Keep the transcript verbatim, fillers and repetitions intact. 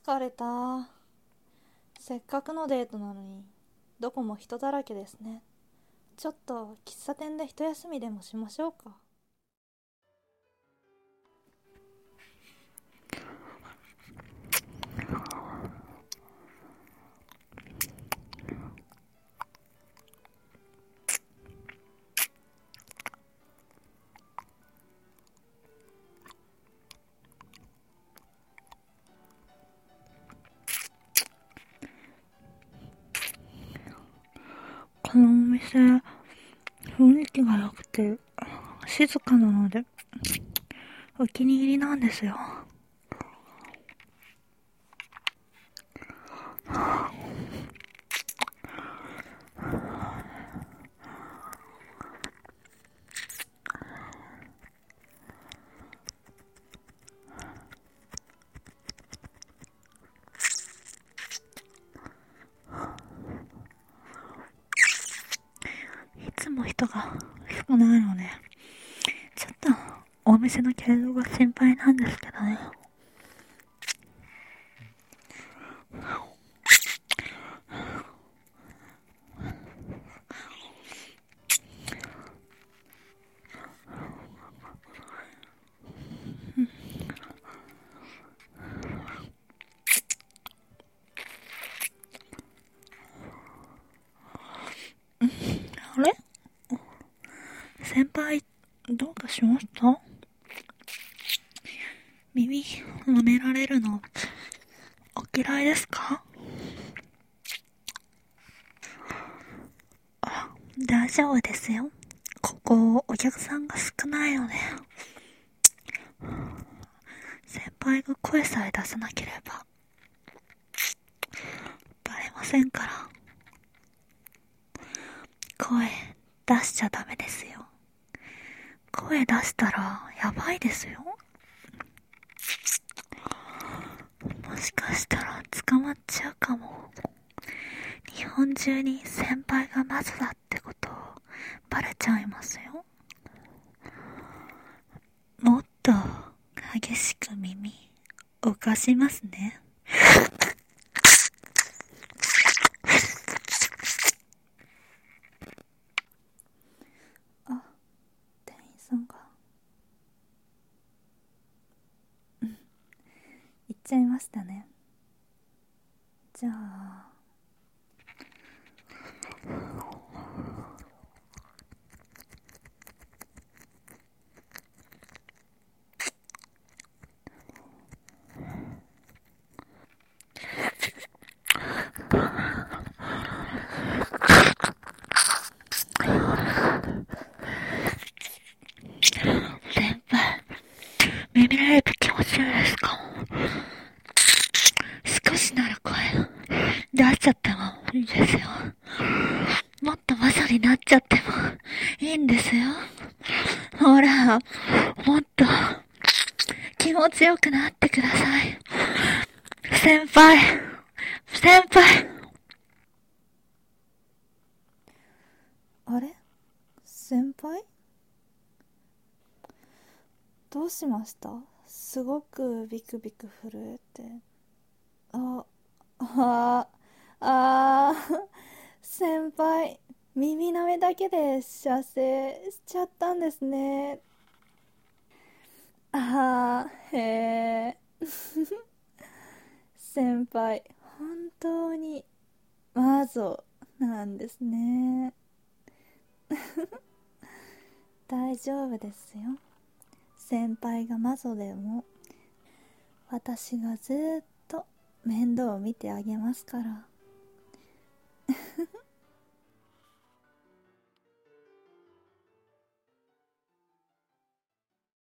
疲れた。せっかくのデートなのにどこも人だらけですね。ちょっと喫茶店で一休みでもしましょうか。 このお店、雰囲気が良くて、静かなので、お気に入りなんですよ。いつも人が少ないので、ちょっとお店の継続が心配なんですけどね。あれ先輩、どうかしました？耳舐められるのお嫌いですか？あ、大丈夫ですよ。ここお客さんが少ないので、先輩が声さえ出さなければバレませんから。声出しちゃダメですよ。声出したらやばいですよ。もしかしたら捕まっちゃうかも。日本中に先輩がマゾだってことバレちゃいますよ。もっと激しく耳動かしますね。 あ、店員さんがうん行っちゃいましたね。じゃあ先輩、耳られると気持ち悪いですか？少しなら声出しちゃってもいいですよ。もっとマゾになっちゃってもいいんですよ。ほら、もっと気持ちよくなってください。先輩、先輩。 あれ先輩どうしました？すごくビクビク震えて。あ、あ、あー先輩、耳舐めだけで射精しちゃったんですね。あー、へー。先輩、本当にマゾなんですね。大丈夫ですよ。先輩がマゾでも、私がずーっと面倒を見てあげますから。